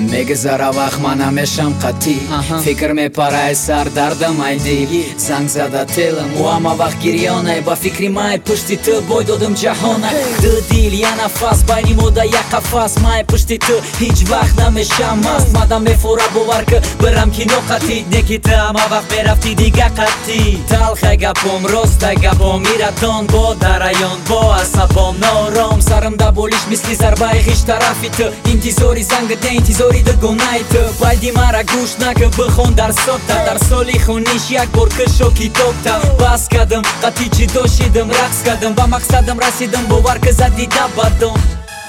мегзаравах манамешам қати фикр мепарай сар дардам айди занг зада телам уамавах гирёнай ба фикри май пушти ту бой додам ҷаҳонай ду дил я нафас байни мода я қафас май пушти ту ҳеҷ вақт намешам маст мадам мефора бовар ки бирам кино қати неки ту ҳама вақт мерафти дига қати талхай гапом ростай гапом иратон бо дараён бо асабом нором сарам да болиш мисли зарбаи хиш тарафи ту интизори зангда интизори дугонаи ту байди мара гӯш накӣ бихон дарсота дар соли хуниш як бор кишо китобта бас кардам қати ҷидо шидам рақс кардам ба мақсадам расидам бовар ки зади дабадом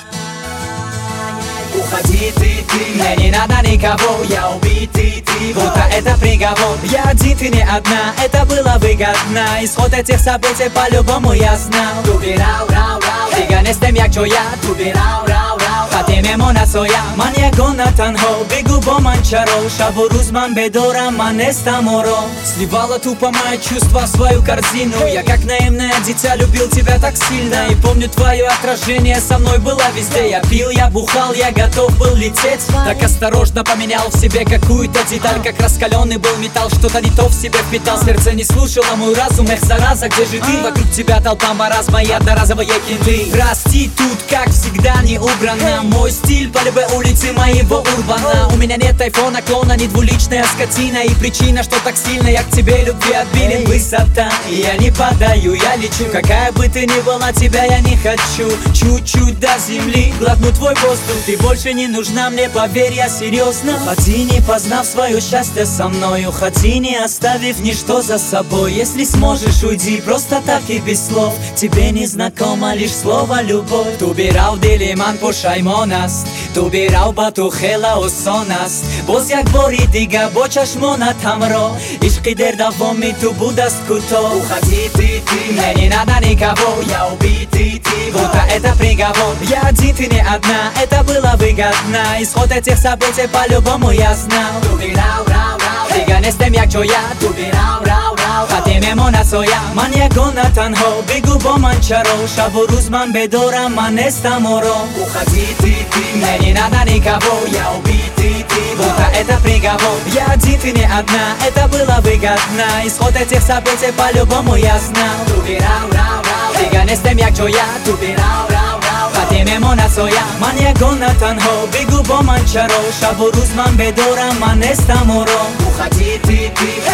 Уходи ты, мне не надо никого, я убить ты, будто это приговор. Я один, ты не одна, это было выгодно. Исход этих событий по-любому я знал. Туби рау, рау, рау, дига не с тем, як чо я. Туби рау, рау, рау, хотим ему на соя. Ман я гона танхо, бегу бо манчаро. Шабу руз ман бедора, ман не стаморо. Сливала тупо мои чувства в свою корзину. Я как наивное дитя любил тебя так сильно. И помню твое отражение со мной было везде. Я пил, я бухал, я готов был лететь. Так осторожно поменял в себе какую-то деталь. Как раскаленный был металл, что-то не то в себе впитал. Сердце не слушало мой разум, эх, зараза, где же ты? Вокруг тебя толпа маразма и одноразовые кенты. Прости, тут как всегда не убрано. Мой стиль по любой улице моего урбана. У меня нет айфона, клона, не двуличная скотина. И причина, что так сильно я к тебе любви отбилен. Высота, я не падаю, я лечу. Какая бы ты ни была, тебя я не хочу. Чуть-чуть до земли, глотну твой воздух. Ты больше не нужна мне, поверь, я серьезно. Уходи, не познав свое счастье со мной. Уходи, не оставив ничто за собой. Если сможешь, уйди, просто так и без слов. Тебе не знакомо лишь слово любовь. Ту бирав дили ман пушаймон аст. Ту бирав ба ту хела осон аст. Боз як бори дига бо чашмонат ҳамро. Ишқи дер давоми ту буд аст кӯтоҳ. Уходи ты, мне не надо никого. Я убить ты, будто это приговор. Я один, ты не одна, это было выгодно. Исход этих событий по-любому я знал. Туби рау, рау, рау, дига не с тем, як чо я. Туби рау, рау, рау, хотим ему на соя. Ман я гона танхо, бегу бо манчаро. Шабу руз ман бедора, ман не стаморо. Уходи ты, мне не надо никого. Я убить ты, будто это приговор. Я один, ты не одна, это было выгодно. Исход этих событий по-любому я знал. Туби рау, рау, рау, дига не с тем, як чо я. Туби рау, рау, рау, хотим ему на соя. Ман я гона танхо, бегу бо манчаро. Шабу руз ман бедора, ман не стаморо. Уходи ты,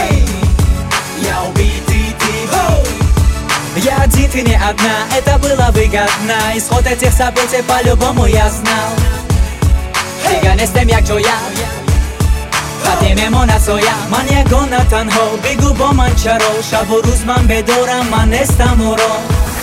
я убить ты. Я один, ты не одна, это было выгодно. Исход этих событий по-любому я знал. Дига не с тем, як чо я. хотим ему на соя. Ман я гона танхо, бегу бо манчаро. Шабу руз ман бедора, ман не стаморо.